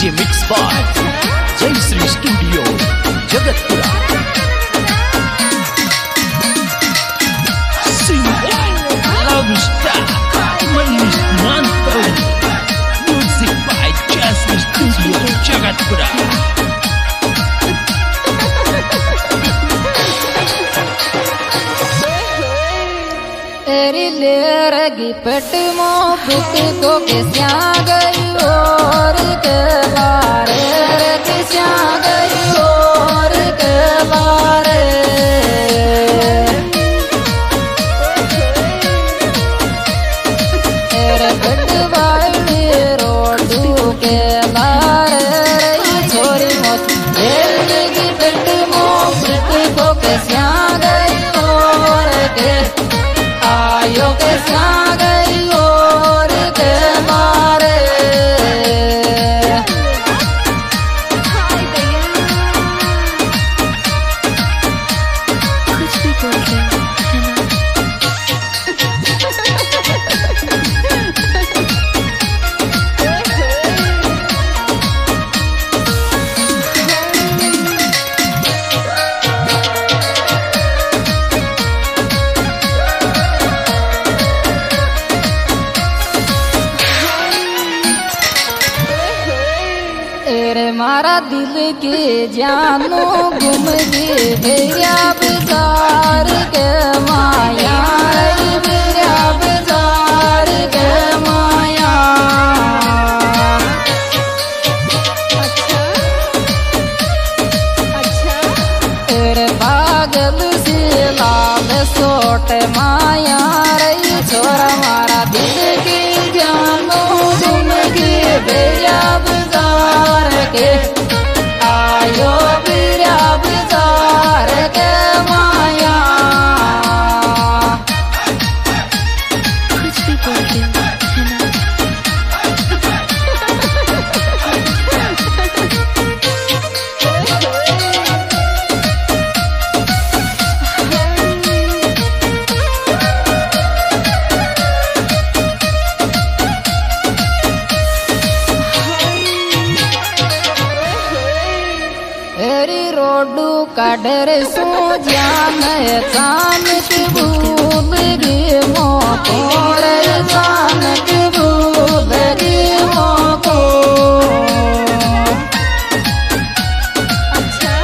DJ mix by Jayashree studio Jagatpura. Music by Jayashree studio Jagatpura. तेरी लेरगी पेट मो पिट को किस्या गई और के बारे किस्या गई और के बारे तेरे पेट वाली रोडू के बारे छोरी मोत लेरगी पेट मो पिट को किस्या गई और के आयो के गई और के मारे कुछ भी बोलते है ना। तेरे मारा दिल के जानू गुम गए भैया बाजार के माया भैया बाजार के माया। अच्छा तेरे पागल से लाल सोट माया रही छोरा मारा दिल के जानू गुम गए भैया बाजार के आयो बिरा बाजार के माया। कुछ भी बोलते है ना। तेरी रोडू का डर सो जान चान के भूल गे मोको चान के भूल गे मोको। अच्छा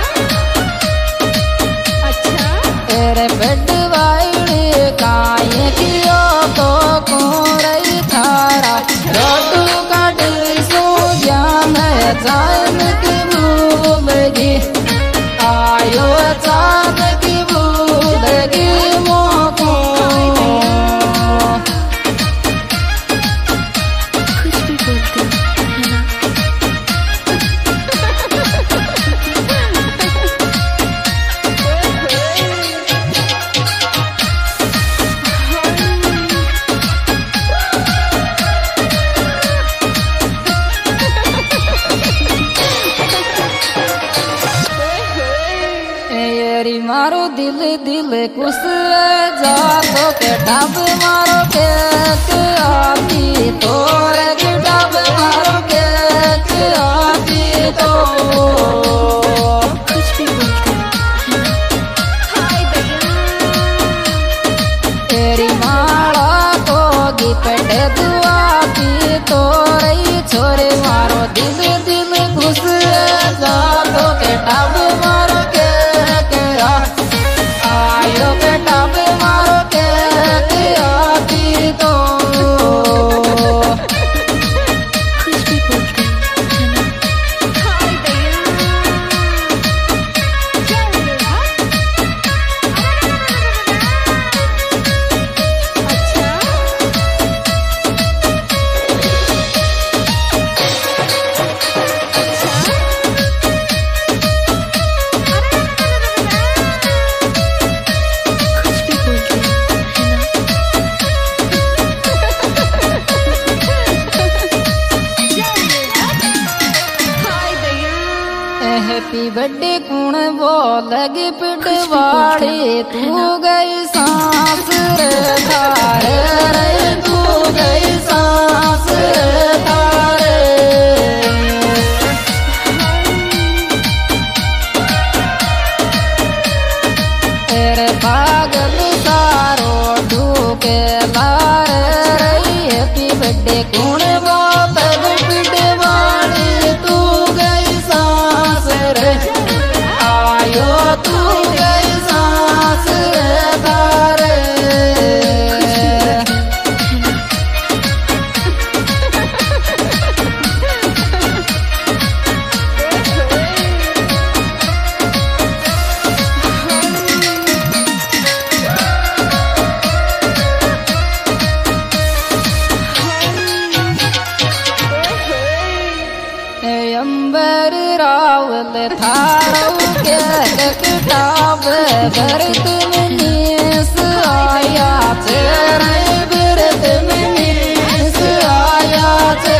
अच्छा तेरे बेड वाइडे काय कियो तो कोरई थारा रोडू का डर सो जान चान के भूल गे आयो चान की भूल गे मोको। कुछ भी बोलते है ना। एरी मारो दिल दिल कुछ जा तो के डब मारो के आती तो रे डब मारो के आती तो। कुछ भी बोलते है ना। हाय भैया तेरी माला को गिपट दुआती तो रही छोरे मारो दिल दिल घुस जा तो के डब मारो के आयो के डब मारो के आती तो। कुछ भी बोलते है ना। हाय भैया अच्छा कुछ भी बोलते है ना। हाय भैया हैप्पी बर्थडे कौन बोल गे पिटवाड़े तू गई सांस रे थारे रे तू गई सांस रे थारे। कौन बात पिटवाड़ी तू गई सांस रे आयो तू गई सांस रे तारे अंबर रावल थारो के किताब भरत मनीस आया तेरे भरत मनीस आया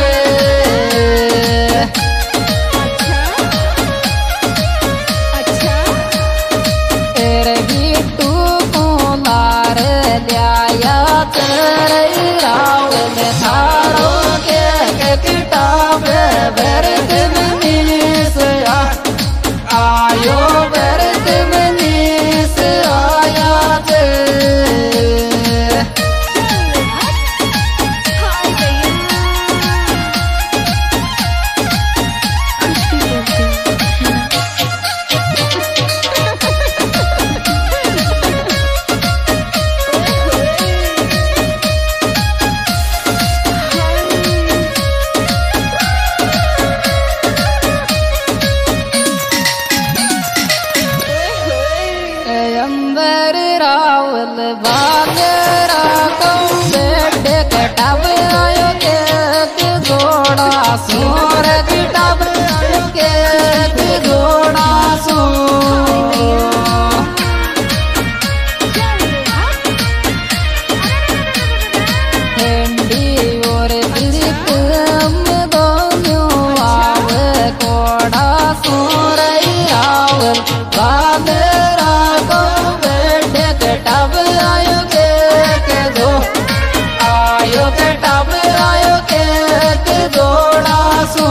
तेरे बिट्टू को लार लिया तेरे रावल थारो के किताब भरत आयो भरत मनीस आया अंबर रावल बागरा को बेटे कटाव आयो के घोड़ा सोर कटाव आयो के घोड़ा सो ठंडी और बिरिक दोनों आव घोड़ा सोर रावल बागरा को टब आयो के दो आयो के टब आयो के घोड़ा सो।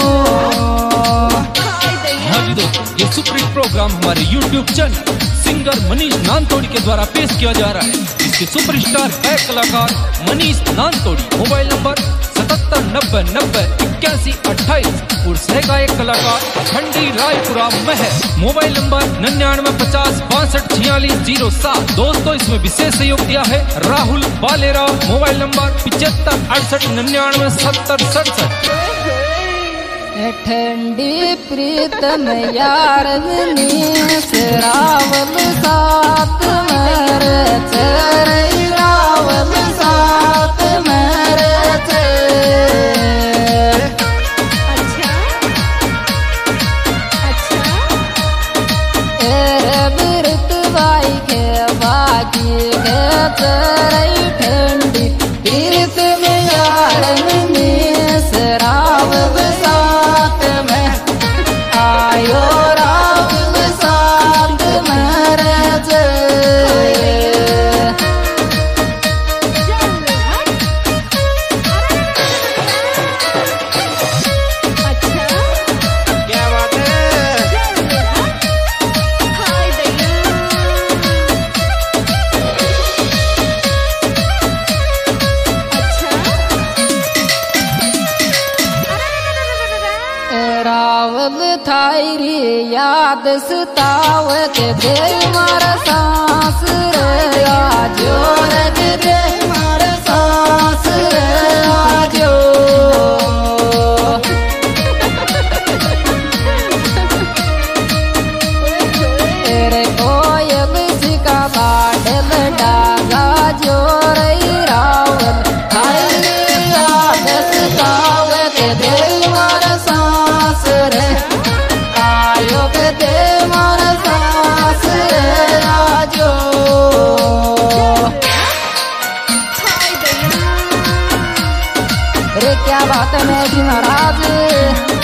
हाँ जी दोस्तों, ये सुपरहिट प्रोग्राम हमारे YouTube channel singer Manish Nantodi के द्वारा पेश किया जा रहा है। इसके सुपरस्टार है कलाकार मनीष नानतोड़ी। मोबाइल नंबर 7790908128 और सहगायक कलाकार खंडी रायपुरा महर। Mobile number 995062464607। दोस्तों इसमें विशेष सहयोग दिया है राहुल बालेरा। Mobile number 7568997067। ठंडी प्रीतम यार मनीष रावल साथ मेरे तेरे रावल साथ मेरे बिरत बाई के बाकी के तेरे ठंडी प्रीतम यार मनीष रावल साथ में आयो रावल साथ मेरे क्या बात है। रावल थायरी याद सतावत दे मारा सांस रे आजो रे दे मारा सांस रे आजो। तेरे कोयल सिका बाडल डागा जो रे रावल थायरी याद सतावत दे मारा सांस रे आयो के दे मारा सांस रे आजो। रे क्या बात है मैं जी महाराज।